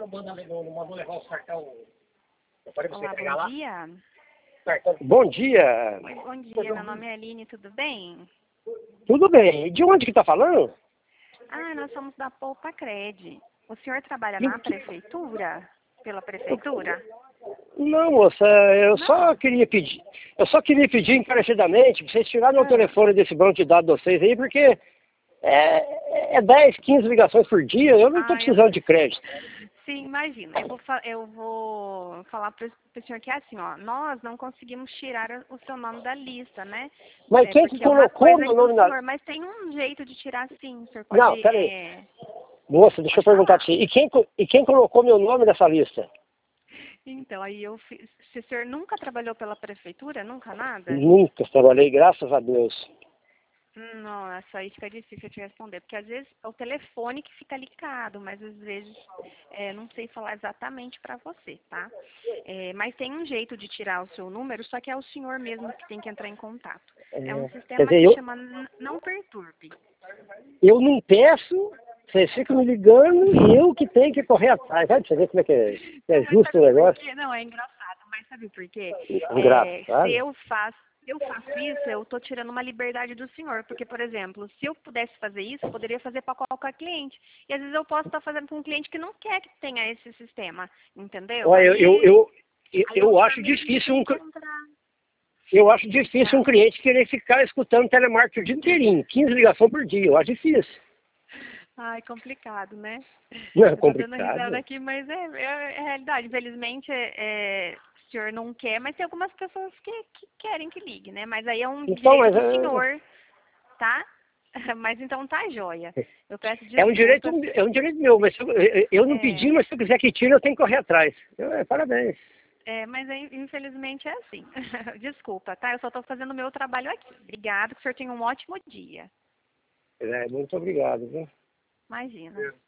mandou levar os cartão. Eu falei pra você Olá, pegar bom lá. dia. Bom dia. Oi, bom dia, meu nome é Aline, tudo bem? Tudo bem. De onde que tá falando? Ah, nós somos da Poupa Cred. O senhor trabalha Eu- na prefeitura? Pela prefeitura? Não, moça, Não. eu só queria pedir encarecidamente pra vocês tirarem o Ah, telefone desse banco de dados de vocês aí, porque é 10, 15 ligações por dia, eu não tô eu precisando de crédito. sim, imagina. Eu vou falar para o senhor que é assim, ó, nós não conseguimos tirar o seu nome da lista, né? Mas É quem que porque é uma colocou coisa meu do nome na... senhor, mas tem um jeito de tirar sim, o senhor Não, pode, peraí. Moça, deixa eu pode perguntar falar. pra você. E quem colocou meu nome nessa lista? Então, aí eu fiz. Se o senhor nunca trabalhou pela prefeitura, nunca nada? Nunca trabalhei, graças a Deus. Nossa, aí fica difícil te responder, porque às vezes é o telefone que fica ligado, mas às vezes não sei falar exatamente para você, tá? Mas tem um jeito de tirar o seu número, só que é o senhor mesmo que tem que entrar em contato. É um Quer sistema dizer, que chama Não Perturbe. eu não peço, vocês ficam me ligando e eu que tenho que correr atrás. Vai pra você ver como é que é Mas justo o sabe por negócio. quê? Não, é engraçado, mas sabe por quê? Se Engraçado. eu faço isso, eu estou tirando uma liberdade do senhor. Porque, por exemplo, se eu pudesse fazer isso, eu poderia fazer para qualquer cliente. E às vezes eu posso estar fazendo com um cliente que não quer que tenha esse sistema, entendeu? Olha, Aí o eu senhor acho mesmo que difícil tem que entrar. eu acho difícil um Não. cliente querer ficar escutando telemarketing o dia inteirinho, 15 ligações por dia, eu acho difícil. Ai, complicado, né? Não é Eu tô dando risada complicado. aqui, mas é a realidade. Infelizmente, o senhor não quer, mas tem algumas pessoas que querem que ligue, né? Mas aí é um Então, direito mas do senhor, tá? Mas então tá joia. Eu peço desculpas. é um direito meu, mas se eu não pedi, É, mas se eu quiser que tire, eu tenho que correr atrás. Parabéns. mas infelizmente é assim. Desculpa, tá? Eu só tô fazendo o meu trabalho aqui. Obrigada, que o senhor tenha um ótimo dia. Muito obrigado, viu? Imagina.